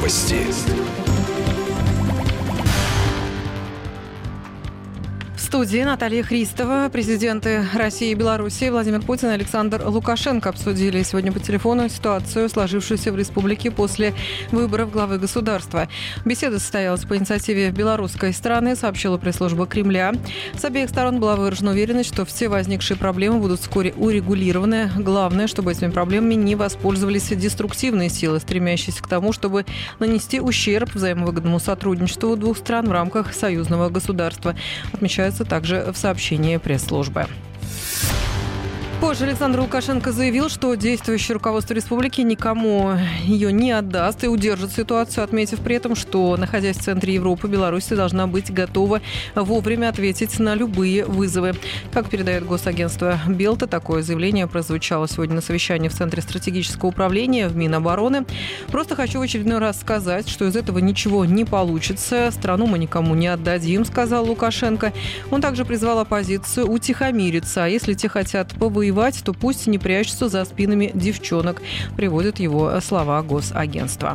Новости. В студии Наталья Христова. Президенты России и Беларуси Владимир Путин и Александр Лукашенко обсудили сегодня по телефону ситуацию, сложившуюся в республике после выборов главы государства. Беседа состоялась по инициативе белорусской стороны, сообщила пресс-служба Кремля. С обеих сторон была выражена уверенность, что все возникшие проблемы будут вскоре урегулированы. Главное, чтобы этими проблемами не воспользовались деструктивные силы, стремящиеся к тому, чтобы нанести ущерб взаимовыгодному сотрудничеству двух стран в рамках союзного государства, отмечается также в сообщении пресс-службы. Позже Александр Лукашенко заявил, что действующее руководство республики никому ее не отдаст и удержит ситуацию, отметив при этом, что, находясь в центре Европы, Беларусь должна быть готова вовремя ответить на любые вызовы. Как передает госагентство Белта, такое заявление прозвучало сегодня на совещании в Центре стратегического управления в Минобороны. «Просто хочу в очередной раз сказать, что из этого ничего не получится. Страну мы никому не отдадим», сказал Лукашенко. Он также призвал оппозицию утихомириться, а если те хотят повоевать, то пусть не прячутся за спинами девчонок, приводят его слова госагентства.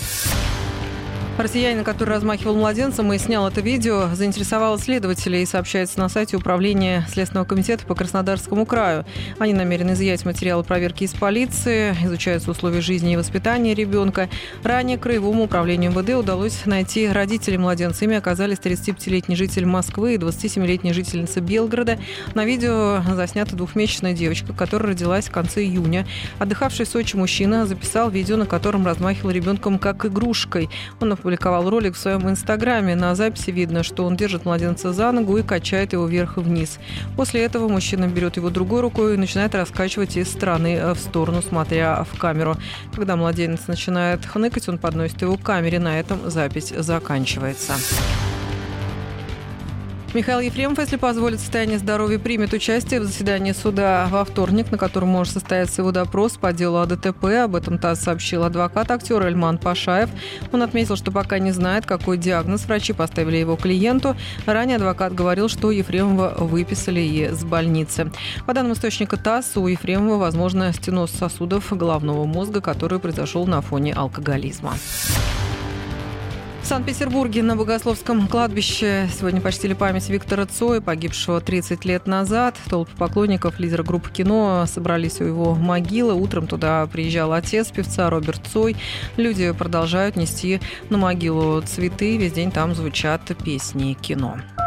Россиянин, который размахивал младенцем и снял это видео, заинтересовал следователей, сообщается на сайте Управления Следственного комитета по Краснодарскому краю. Они намерены изъять материалы проверки из полиции, изучаются условия жизни и воспитания ребенка. Ранее Краевому управлению МВД удалось найти родителей младенца. Ими оказались 35-летний житель Москвы и 27-летняя жительница Белгорода. На видео заснята двухмесячная девочка, которая родилась в конце июня. Отдыхавший в Сочи мужчина записал видео, на котором размахивал ребенком как игрушкой. Он опубликовал ролик в своем инстаграме. На записи видно, что он держит младенца за ногу и качает его вверх и вниз. После этого мужчина берет его другой рукой и начинает раскачивать из стороны в сторону, смотря в камеру. Когда младенец начинает хныкать, он подносит его к камере. На этом запись заканчивается. Михаил Ефремов, если позволит состояние здоровья, примет участие в заседании суда во вторник, на котором может состояться его допрос по делу о ДТП. Об этом ТАСС сообщил адвокат актера Эльман Пашаев. Он отметил, что пока не знает, какой диагноз врачи поставили его клиенту. Ранее адвокат говорил, что Ефремова выписали из больницы. По данным источника ТАСС, у Ефремова возможно стеноз сосудов головного мозга, который произошел на фоне алкоголизма. В Санкт-Петербурге на Богословском кладбище сегодня почтили память Виктора Цоя, погибшего 30 лет назад. Толпы поклонников лидера группы «Кино» собрались у его могилы. Утром туда приезжал отец певца Роберт Цой. Люди продолжают нести на могилу цветы. Весь день там звучат песни «Кино».